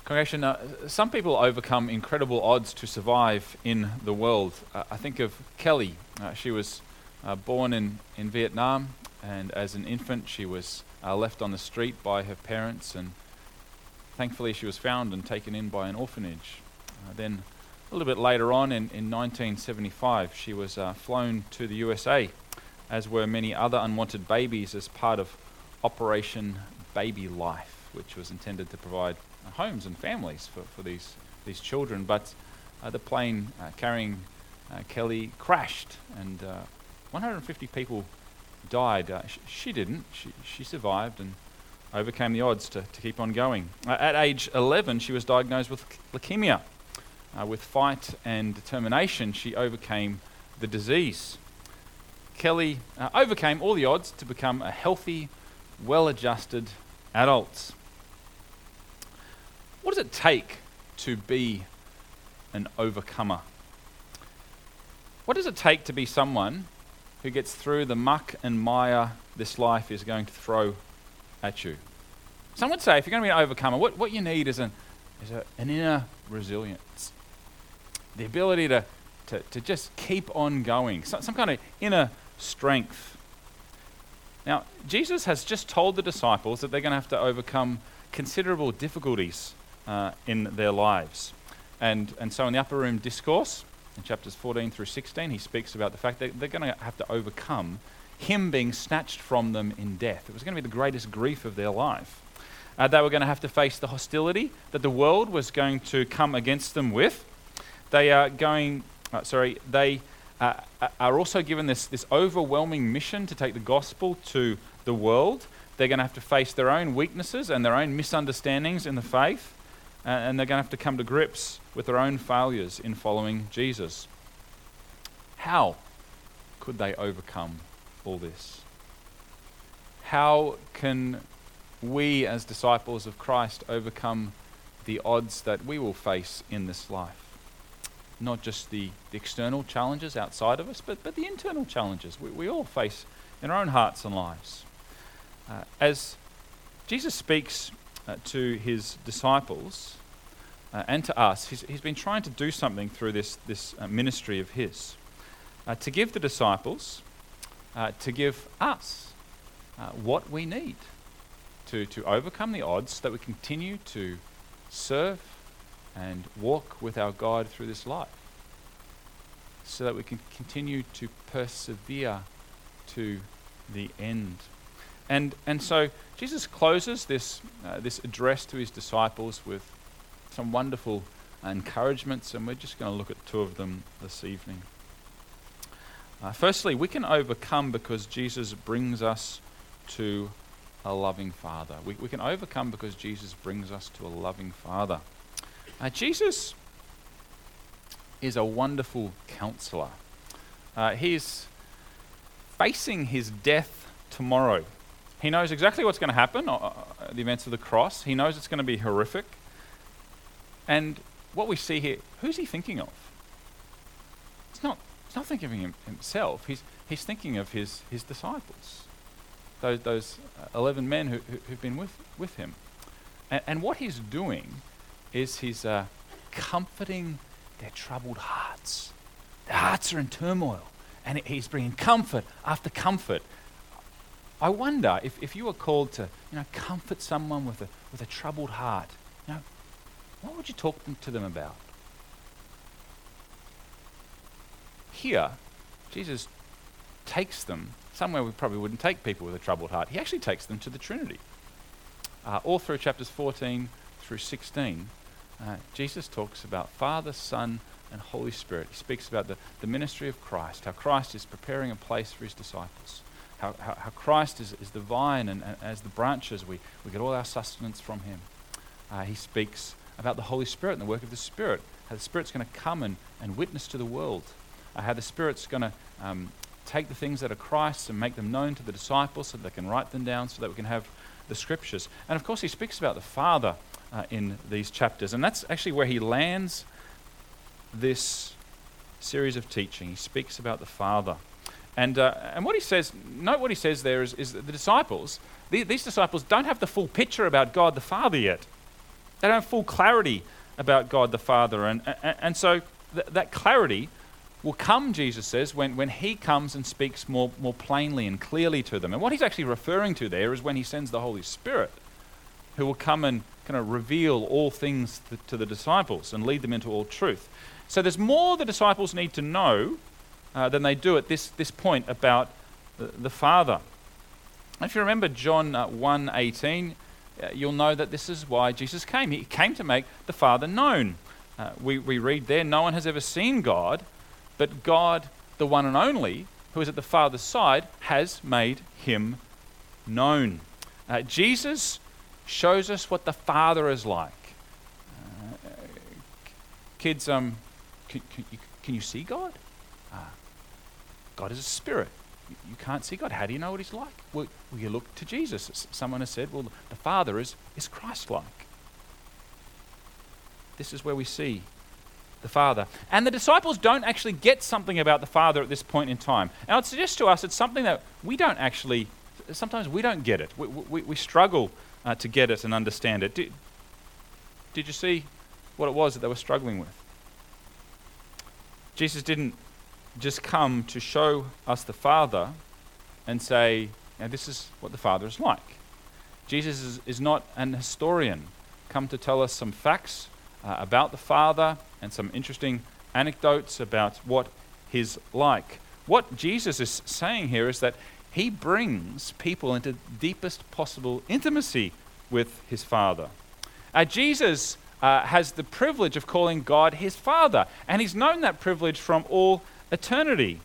Congregation, some people overcome incredible odds to survive in the world. I think of Kelly. She was born in Vietnam, and as an infant she was left on the street by her parents, and thankfully she was found and taken in by an orphanage. Then a little bit later on in 1975 she was flown to the USA, as were many other unwanted babies, as part of Operation Baby Life, which was intended to provide homes and families for these children. But the plane carrying Kelly crashed, and 150 people died. She didn't. She survived and overcame the odds to keep on going. At age 11, she was diagnosed with leukemia. With fight and determination, she overcame the disease. Kelly overcame all the odds to become a healthy, well-adjusted adult. What does it take to be an overcomer? What does it take to be someone who gets through the muck and mire this life is going to throw at you? Some would say if you're going to be an overcomer, what you need is an inner resilience. The ability to just keep on going, some kind of inner strength. Now, Jesus has just told the disciples that they're going to have to overcome considerable difficulties in their lives. And so in the upper room discourse, in chapters 14 through 16, he speaks about the fact that they're going to have to overcome him being snatched from them in death. It was going to be the greatest grief of their life. They were going to have to face the hostility that the world was going to come against them with. They are also given this overwhelming mission to take the gospel to the world. They're going to have to face their own weaknesses and their own misunderstandings in the faith, and they're going to have to come to grips with their own failures in following Jesus. How could they overcome all this? How can we as disciples of Christ overcome the odds that we will face in this life? Not just the external challenges outside of us, but the internal challenges we all face in our own hearts and lives. As Jesus speaks to his disciples and to us, he's been trying to do something through this ministry of his, to give the disciples, to give us what we need to overcome the odds so that we continue to serve and walk with our God through this life, so that we can continue to persevere to the end. And so Jesus closes this address to his disciples with some wonderful encouragements, and we're just going to look at two of them this evening. Firstly, we can overcome because Jesus brings us to a loving Father. We can overcome because Jesus brings us to a loving Father. Jesus is a wonderful counselor. He's facing his death tomorrow. He knows exactly what's going to happen, the events of the cross. He knows it's going to be horrific. And what we see here, who's he thinking of? He's not thinking of himself. He's thinking of his disciples, those 11 men who've been with him. And what he's doing is he's comforting their troubled hearts. Their hearts are in turmoil, and he's bringing comfort after comfort. I wonder if you were called to, comfort someone with a troubled heart, what would you talk to them about? Here, Jesus takes them somewhere we probably wouldn't take people with a troubled heart. He actually takes them to the Trinity. All through chapters 14 through 16, Jesus talks about Father, Son, and Holy Spirit. He speaks about the ministry of Christ, how Christ is preparing a place for his disciples, how Christ is the vine, and as the branches, we get all our sustenance from him. He speaks about the Holy Spirit and the work of the Spirit, how the Spirit's going to come and witness to the world, how the Spirit's going to take the things that are Christ's and make them known to the disciples so that they can write them down so that we can have the Scriptures. And of course he speaks about the Father in these chapters, and that's actually where he lands this series of teaching. He speaks about the Father. And what he says, note what he says there is that the disciples, these disciples don't have the full picture about God the Father yet. They don't have full clarity about God the Father. And so that clarity will come, Jesus says, when he comes and speaks more plainly and clearly to them. And what he's actually referring to there is when he sends the Holy Spirit, who will come and kind of reveal all things to the disciples and lead them into all truth. So there's more the disciples need to know than they do at this point about the Father. If you remember John 1:18, you'll know that this is why Jesus came. He came to make the Father known. We read there, no one has ever seen God, but God, the one and only, who is at the Father's side, has made him known. Jesus shows us what the Father is like. Kids, can you see God? God is a spirit. You can't see God. How do you know what he's like? Well, you look to Jesus. Someone has said, well, the Father is Christ-like. This is where we see the Father. And the disciples don't actually get something about the Father at this point in time. And I'd suggest to us it's something that sometimes we don't get it. We struggle to get it and understand it. Did you see what it was that they were struggling with? Jesus didn't just come to show us the Father and say, this is what the Father is like. Jesus is not an historian come to tell us some facts about the Father and some interesting anecdotes about what he's like. What Jesus is saying here is that he brings people into deepest possible intimacy with his Father. Jesus has the privilege of calling God his Father, and he's known that privilege from all eternity.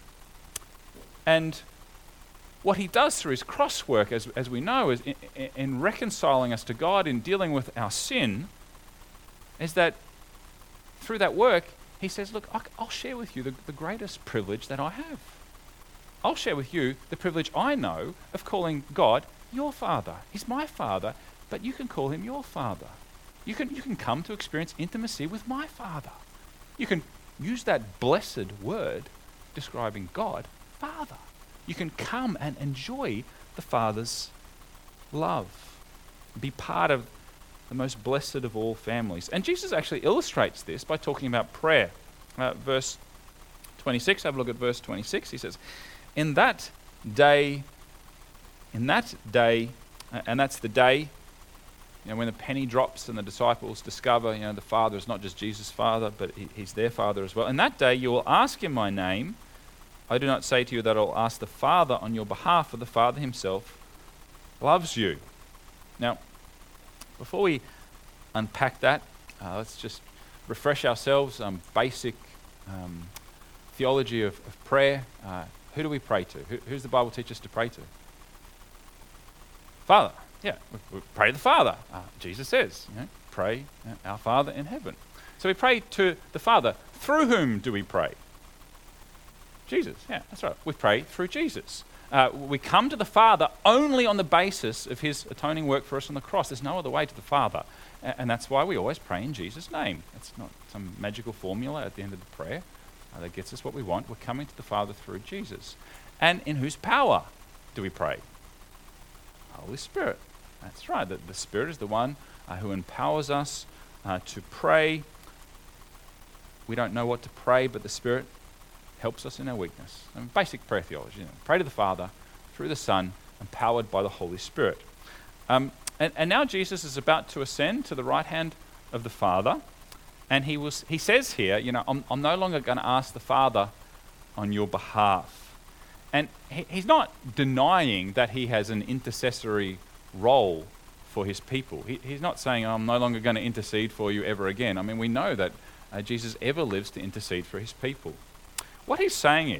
And what he does through his cross work, as we know, is in reconciling us to God, in dealing with our sin, is that through that work, he says, look, I'll share with you the greatest privilege that I have. I'll share with you the privilege I know of calling God your Father. He's my Father, but you can call him your Father. You can come to experience intimacy with my Father. You can use that blessed word describing God, Father. You can come and enjoy the Father's love. Be part of the most blessed of all families. And Jesus actually illustrates this by talking about prayer. Verse 26, have a look at verse 26. He says, in that day, and that's the day, when the penny drops and the disciples discover, the Father is not just Jesus' Father, but he's their Father as well. In that day you will ask in my name. I do not say to you that I'll ask the Father on your behalf, for the Father himself loves you. Now, before we unpack that, let's just refresh ourselves basic theology of prayer. Who do we pray to? Who's the Bible teach us to pray to? Father. Yeah, we pray to the Father. Jesus says, pray our Father in heaven. So we pray to the Father. Through whom do we pray? Jesus. Yeah, that's right. We pray through Jesus. We come to the Father only on the basis of his atoning work for us on the cross. There's no other way to the Father. And that's why we always pray in Jesus' name. It's not some magical formula at the end of the prayer that gets us what we want. We're coming to the Father through Jesus. And in whose power do we pray? Holy Spirit. That's right. The Spirit is the one who empowers us to pray. We don't know what to pray, but the Spirit helps us in our weakness. Basic prayer theology. Pray to the Father through the Son, empowered by the Holy Spirit. And now Jesus is about to ascend to the right hand of the Father, and he says here, I'm no longer going to ask the Father on your behalf. And he's not denying that he has an intercessory role for his people. He's not saying, I'm no longer going to intercede for you ever again. I mean, we know that Jesus ever lives to intercede for his people. What he's saying,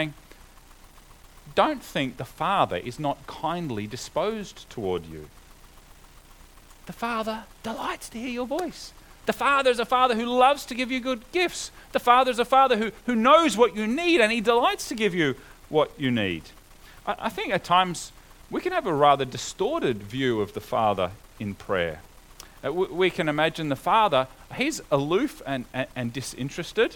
don't think the Father is not kindly disposed toward you. The Father delights to hear your voice. The Father is a Father who loves to give you good gifts. The Father is a Father who knows what you need, and he delights to give you what you need. I think at times we can have a rather distorted view of the Father in prayer. We can imagine the Father, he's aloof and disinterested.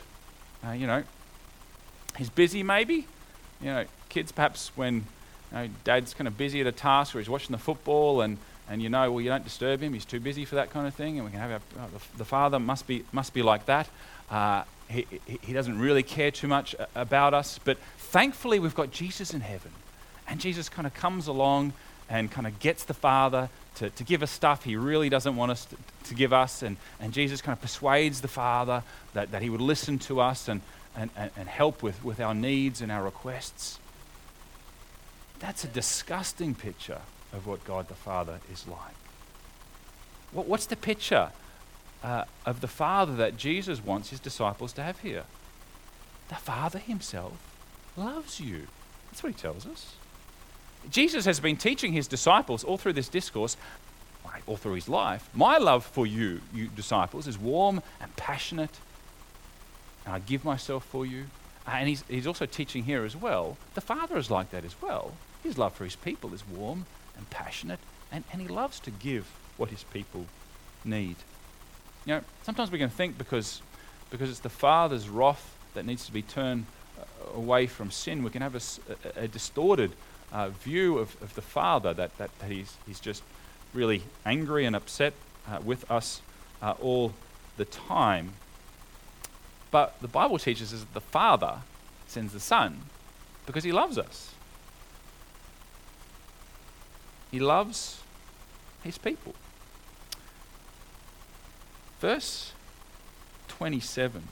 He's busy maybe. Kids perhaps when Dad's kind of busy at a task or he's watching the football and and you know, well, you don't disturb him, he's too busy for that kind of thing, and we can have the Father must be like that. He doesn't really care too much about us, but thankfully we've got Jesus in heaven, and Jesus kind of comes along and kind of gets the Father to give us stuff he really doesn't want us to give us, and Jesus kind of persuades the Father that he would listen to us and help with our needs and our requests. That's a disgusting picture of what God the Father is like. What's the picture of the Father that Jesus wants his disciples to have here? The Father himself loves you. That's what he tells us. Jesus has been teaching his disciples all through this discourse, all through his life. My love for you disciples, is warm and passionate, and I give myself for you. And he's also teaching here as well, the Father is like that as well. His love for his people is warm and passionate, and he loves to give what his people need. You know, sometimes we can think because it's the Father's wrath that needs to be turned away from sin, we can have a distorted view of the Father, that he's just really angry and upset with us all the time. But the Bible teaches us that the Father sends the Son because he loves us. He loves his people. Verse 27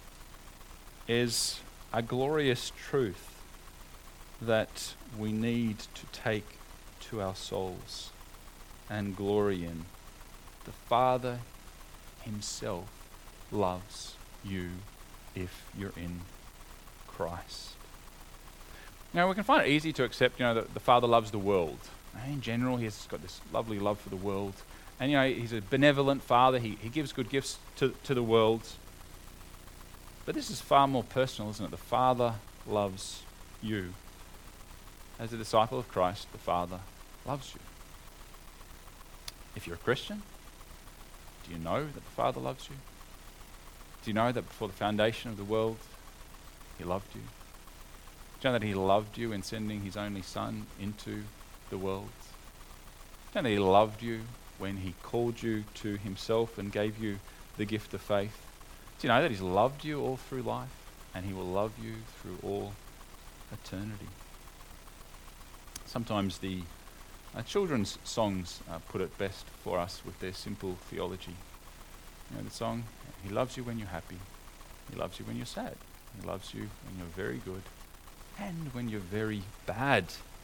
is a glorious truth that we need to take to our souls and glory in. The Father himself loves you if you're in Christ. Now, we can find it easy to accept, that the Father loves the world. In general, he's got this lovely love for the world. And, he's a benevolent Father. He gives good gifts to the world. But this is far more personal, isn't it? The Father loves you. As a disciple of Christ, the Father loves you. If you're a Christian, do you know that the Father loves you? Do you know that before the foundation of the world, he loved you? Do you know that he loved you in sending his only Son into the world? Do you know that he loved you when he called you to himself and gave you the gift of faith? Do you know that he's loved you all through life, and he will love you through all eternity? Sometimes the children's songs put it best for us with their simple theology. The song, he loves you when you're happy, he loves you when you're sad, he loves you when you're very good, and when you're very bad.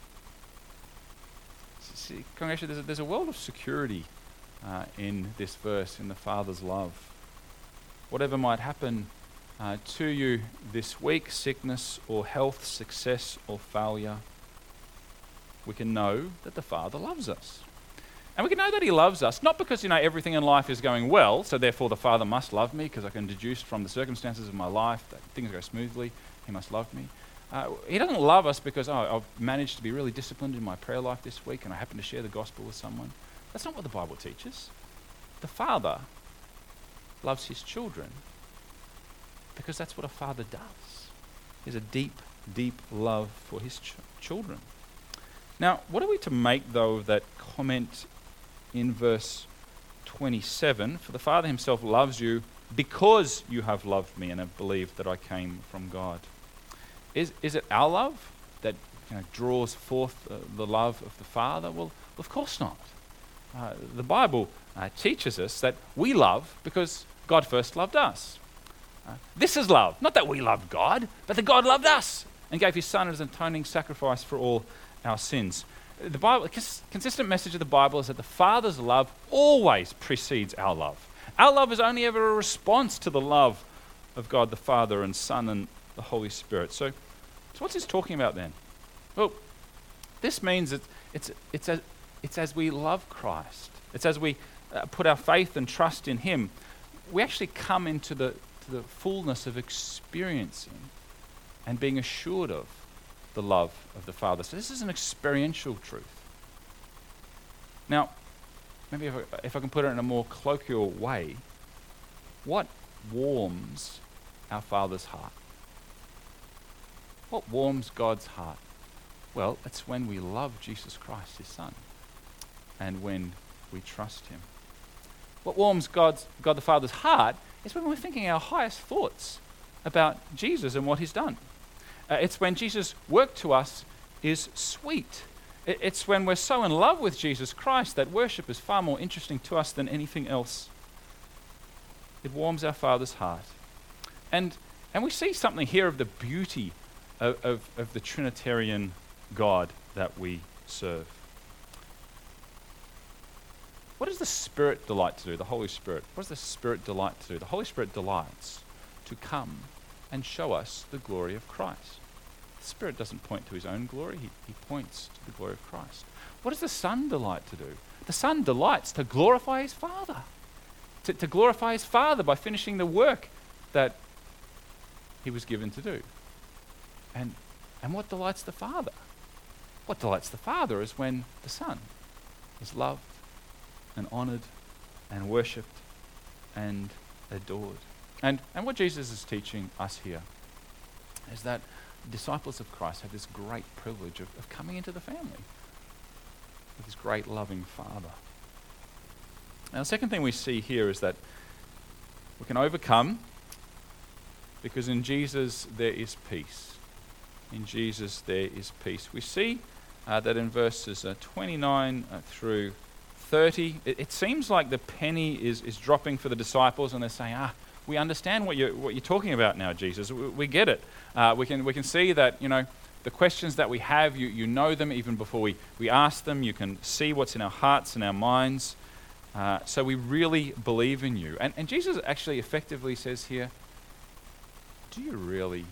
See, congregation, there's a world of security in this verse, in the Father's love. Whatever might happen to you this week, sickness or health, success or failure, we can know that the Father loves us. And we can know that he loves us, not because, everything in life is going well, so therefore the Father must love me, because I can deduce from the circumstances of my life that things go smoothly, he must love me. He doesn't love us because, I've managed to be really disciplined in my prayer life this week and I happen to share the gospel with someone. That's not what the Bible teaches. The Father loves his children because that's what a father does. He has a deep, deep love for his children. Now, what are we to make, though, of that comment in verse 27? For the Father himself loves you because you have loved me and have believed that I came from God. Is it our love that draws forth the love of the Father? Well, of course not. The Bible teaches us that we love because God first loved us. This is love, not that we loved God, but that God loved us and gave his Son as an atoning sacrifice for all our sins. The Bible, consistent message of the Bible is that the Father's love always precedes our love. Our love is only ever a response to the love of God the Father and Son and the Holy Spirit. So what's this talking about then? Well, this means that it's as we love Christ, it's as we put our faith and trust in him, we actually come into the fullness of experiencing and being assured of the love of the Father. So this is an experiential truth. Now, maybe if I can put it in a more colloquial way, what warms our Father's heart? What warms God's heart? Well, it's when we love Jesus Christ, his Son. and when we trust him. What warms God the Father's heart is when we're thinking our highest thoughts about Jesus and what he's done. It's when Jesus' work to us is sweet. It's when we're so in love with Jesus Christ that worship is far more interesting to us than anything else. It warms our Father's heart. And we see something here of the beauty of the Trinitarian God that we serve. What does the Spirit delight to do, the Holy Spirit? What does the Spirit delight to do? The Holy Spirit delights to come and show us the glory of Christ. The Spirit doesn't point to his own glory, he points to the glory of Christ. What does the Son delight to do? The Son delights to glorify his Father. To glorify his Father by finishing the work that he was given to do. And what delights the Father? What delights the Father is when the Son is loved and honoured and worshipped and adored. And what Jesus is teaching us here is that disciples of Christ have this great privilege of coming into the family with this great loving Father. Now, the second thing we see here is that we can overcome because in Jesus there is peace. In Jesus there is peace. We see that in verses 29 through 30, it seems like the penny is dropping for the disciples, and they're saying, we understand what you're talking about now, Jesus. We get it. We can see that, the questions that we have, you know them even before we ask them. You can see what's in our hearts and our minds. So we really believe in you. And Jesus actually effectively says here, do you really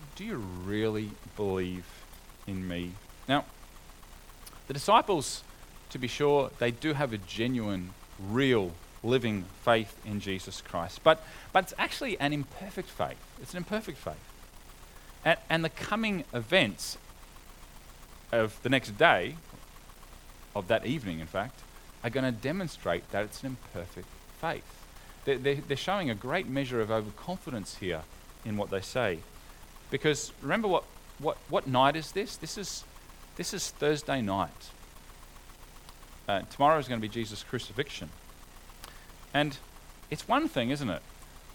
believe in me? Now, the disciples, to be sure, they do have a genuine, real, living faith in Jesus Christ. But it's actually an imperfect faith. It's an imperfect faith. And the coming events of the next day, of that evening in fact, are going to demonstrate that it's an imperfect faith. They're showing a great measure of overconfidence here in what they say. Because remember what night is this? This is Thursday night. Tomorrow is going to be Jesus' crucifixion. And it's one thing, isn't it,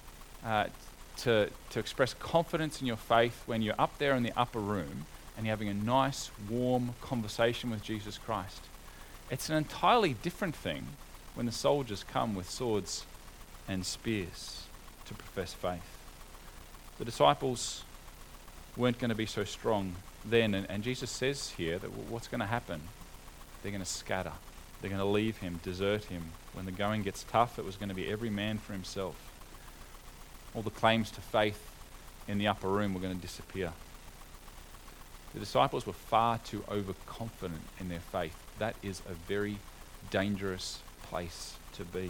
to express confidence in your faith when you're up there in the upper room and you're having a nice, warm conversation with Jesus Christ. It's an entirely different thing when the soldiers come with swords and spears to profess faith. The disciples weren't going to be so strong then, and Jesus says here that what's going to happen? They're going to scatter. They're going to leave him, desert him. When the going gets tough, it was going to be every man for himself. All the claims to faith in the upper room were going to disappear. The disciples were far too overconfident in their faith. That is a very dangerous place to be.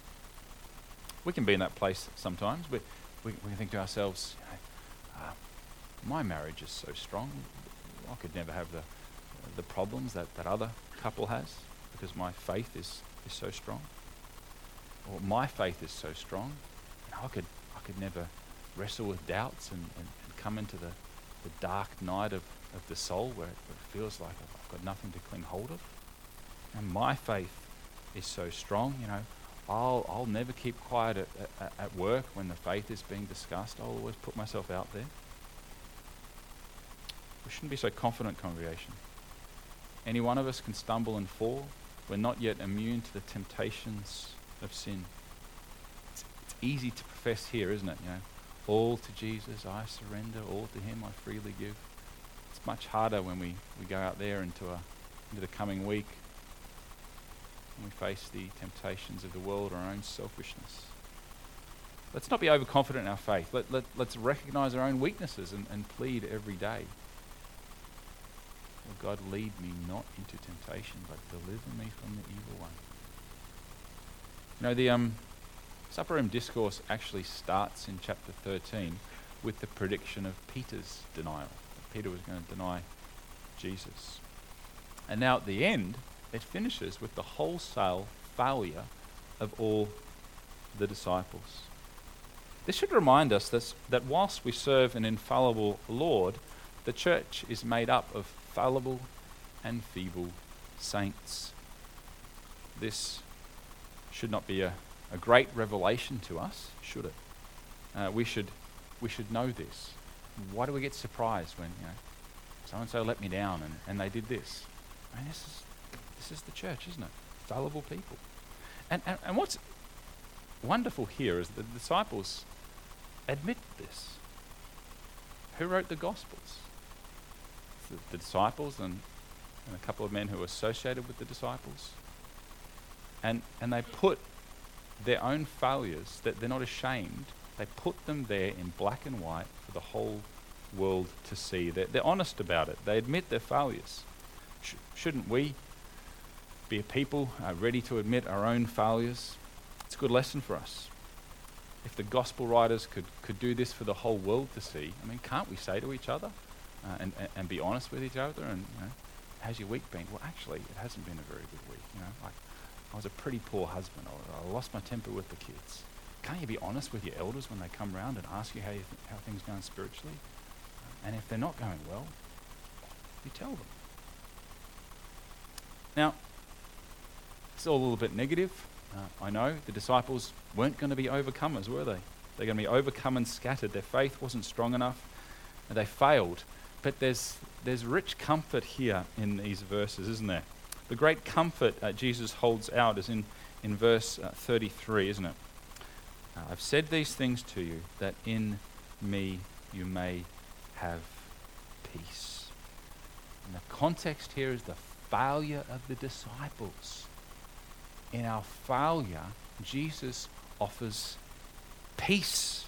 We can be in that place sometimes. We can think to ourselves, my marriage is so strong. I could never have the problems that other couple has because my faith is so strong. Or my faith is so strong. I could never wrestle with doubts and come into the dark night of the soul where it feels like I've got nothing to cling hold of. And my faith is so strong, I'll never keep quiet at work when the faith is being discussed. I'll always put myself out there. We shouldn't be so confident, congregation. Any one of us can stumble and fall. We're not yet immune to the temptations of sin. It's easy to profess here, isn't it? All to Jesus I surrender, all to him I freely give. It's much harder when we go out there into the coming week and we face the temptations of the world or our own selfishness. Let's not be overconfident in our faith. Let's recognize our own weaknesses and plead every day. Oh God, lead me not into temptation, but deliver me from the evil one. The Supper Room Discourse actually starts in chapter 13 with the prediction of Peter's denial. Peter was going to deny Jesus. And now at the end, it finishes with the wholesale failure of all the disciples. This should remind us that whilst we serve an infallible Lord, the church is made up of fallible and feeble saints. this should not be a great revelation to us, should it? We should know this. Why do we get surprised when so-and-so let me down and they did this? I mean, this is the church, isn't it? Fallible people. And what's wonderful here is the disciples admit this. Who wrote the Gospels? The disciples and a couple of men who were associated with the disciples. And they put their own failures, that they're not ashamed, they put them there in black and white for the whole world to see. They're honest about it. They admit their failures. Shouldn't we be a people ready to admit our own failures? It's a good lesson for us. If the gospel writers could do this for the whole world to see, I mean, can't we say to each other and be honest with each other? And how's your week been? Well, actually, it hasn't been a very good week. Like I was a pretty poor husband. I lost my temper with the kids. Can't you be honest with your elders when they come round and ask you how things are going spiritually? And if they're not going well, you tell them. Now, it's all a little bit negative. I know the disciples weren't going to be overcomers, were they? They're going to be overcome and scattered. Their faith wasn't strong enough, and they failed. But there's rich comfort here in these verses, isn't there? The great comfort Jesus holds out is in verse 33, isn't it? I've said these things to you, that in me you may have peace. And the context here is the failure of the disciples. In our failure, Jesus offers peace.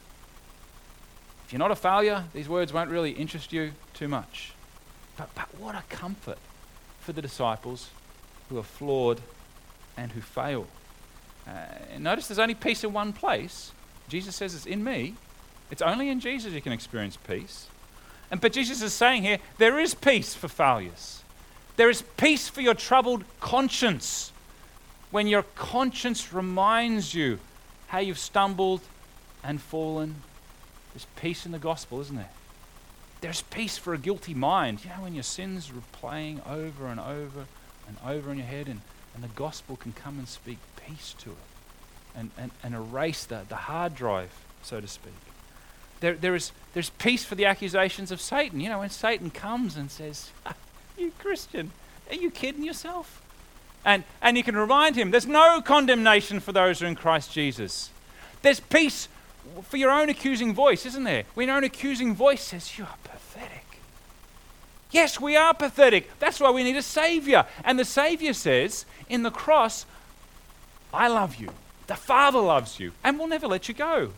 If you're not a failure, these words won't really interest you too much. But what a comfort for the disciples who are flawed and who fail. Notice there's only peace in one place. Jesus says it's in me. It's only in Jesus you can experience peace. But Jesus is saying here, there is peace for failures. There is peace for your troubled conscience. When your conscience reminds you how you've stumbled and fallen, there's peace in the gospel, isn't there? There's peace for a guilty mind. When your sins are playing over and over and over in your head, and the gospel can come and speak peace to it and erase the hard drive, so to speak. There's peace for the accusations of Satan. When Satan comes and says, "You Christian, are you kidding yourself?" And you can remind him, there's no condemnation for those who are in Christ Jesus. There's peace for your own accusing voice, isn't there? When your own accusing voice says, "You are pathetic." Yes, we are pathetic. That's why we need a Savior. And the Savior says, in the cross, "I love you. The Father loves you, and will never let you go."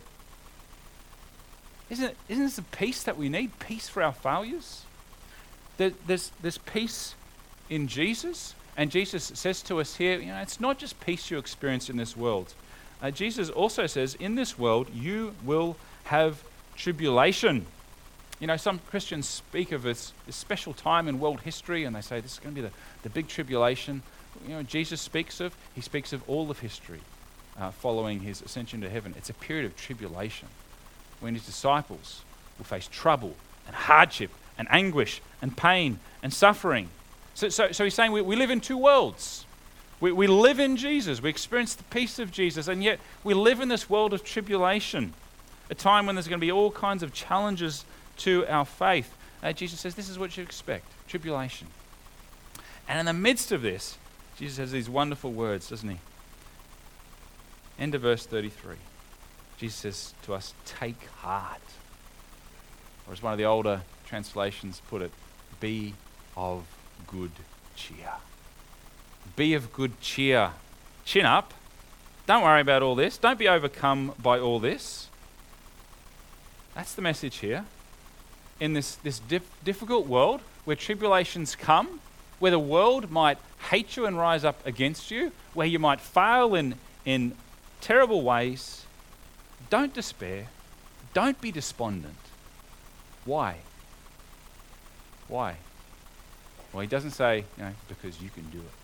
Isn't this the peace that we need? Peace for our failures? There's peace in Jesus. And Jesus says to us here, it's not just peace you experience in this world. Jesus also says, in this world, you will have tribulation. Some Christians speak of this special time in world history, and they say this is going to be the big tribulation. Jesus speaks of all of history following his ascension to heaven. It's a period of tribulation when his disciples will face trouble and hardship and anguish and pain and suffering. So he's saying we live in two worlds. We live in Jesus. We experience the peace of Jesus, and yet we live in this world of tribulation, a time when there's going to be all kinds of challenges to our faith. Jesus says this is what you expect, tribulation. And in the midst of this, Jesus has these wonderful words, doesn't he? End of verse 33. Jesus says to us, "Take heart." Or as one of the older translations put it, "Be of good cheer." Be of good cheer. Chin up. Don't worry about all this. Don't be overcome by all this. That's the message here. In this difficult world where tribulations come, where the world might hate you and rise up against you, where you might fail in terrible ways, don't despair. Don't be despondent. Why? Why? Well, he doesn't say, because you can do it.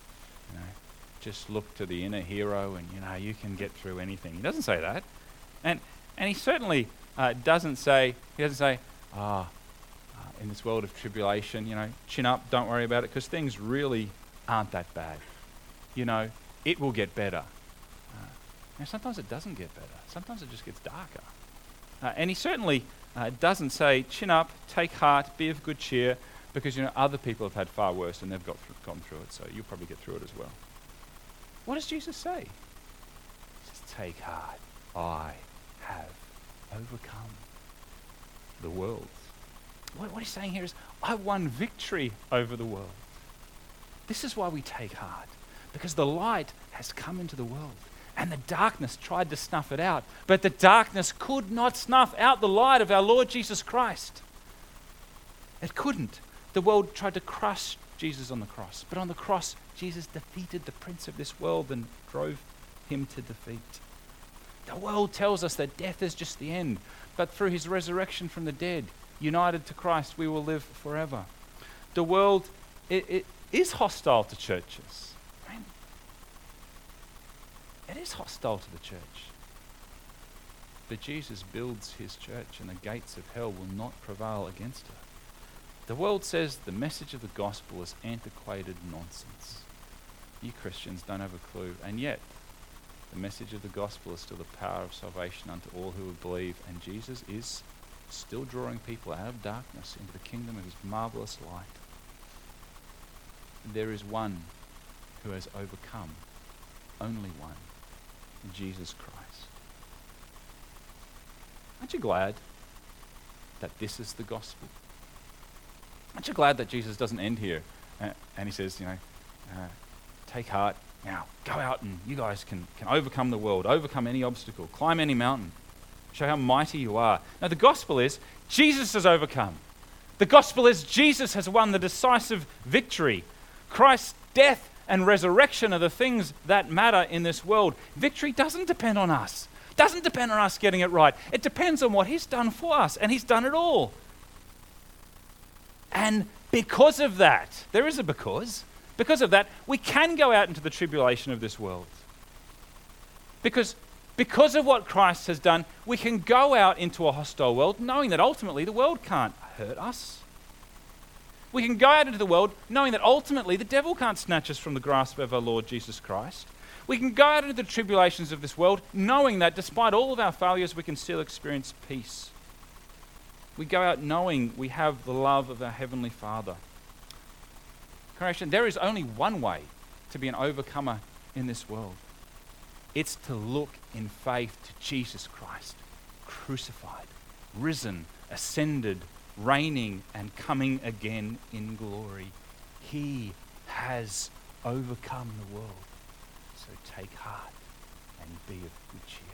Just look to the inner hero and, you can get through anything. He doesn't say that. And he certainly doesn't say, in this world of tribulation, chin up, don't worry about it, because things really aren't that bad. it will get better. And sometimes it doesn't get better. Sometimes it just gets darker. And he certainly doesn't say, chin up, take heart, be of good cheer, because other people have had far worse and they've gone through it, so you'll probably get through it as well. What does Jesus say? He says, take heart, I have overcome the world. What he's saying here is, I won victory over the world. This is why we take heart, because the light has come into the world. And the darkness tried to snuff it out. But the darkness could not snuff out the light of our Lord Jesus Christ. It couldn't. The world tried to crush Jesus on the cross. But on the cross, Jesus defeated the prince of this world and drove him to defeat. The world tells us that death is just the end. But through his resurrection from the dead, united to Christ, we will live forever. The world it is hostile to churches. It is hostile to the church. But Jesus builds his church and the gates of hell will not prevail against her. The world says the message of the gospel is antiquated nonsense. You Christians don't have a clue. And yet, the message of the gospel is still the power of salvation unto all who will believe. And Jesus is still drawing people out of darkness into the kingdom of his marvelous light. There is one who has overcome. Only one. Jesus Christ. Aren't you glad that this is the gospel? Aren't you glad that Jesus doesn't end here and he says, take heart, now go out and you guys can overcome the world, overcome any obstacle, climb any mountain, show how mighty you are. No, the gospel is Jesus has overcome. The gospel is Jesus has won the decisive victory. Christ's death and resurrection are the things that matter in this world. Victory doesn't depend on us. Doesn't depend on us getting it right. It depends on what he's done for us, and he's done it all. And because of that, there is a because of that, we can go out into the tribulation of this world. Because of what Christ has done, we can go out into a hostile world knowing that ultimately the world can't hurt us. We can go out into the world knowing that ultimately the devil can't snatch us from the grasp of our Lord Jesus Christ. We can go out into the tribulations of this world knowing that despite all of our failures, we can still experience peace. We go out knowing we have the love of our Heavenly Father. Creation, there is only one way to be an overcomer in this world. It's to look in faith to Jesus Christ, crucified, risen, ascended, reigning and coming again in glory. He has overcome the world. So take heart and be of good cheer.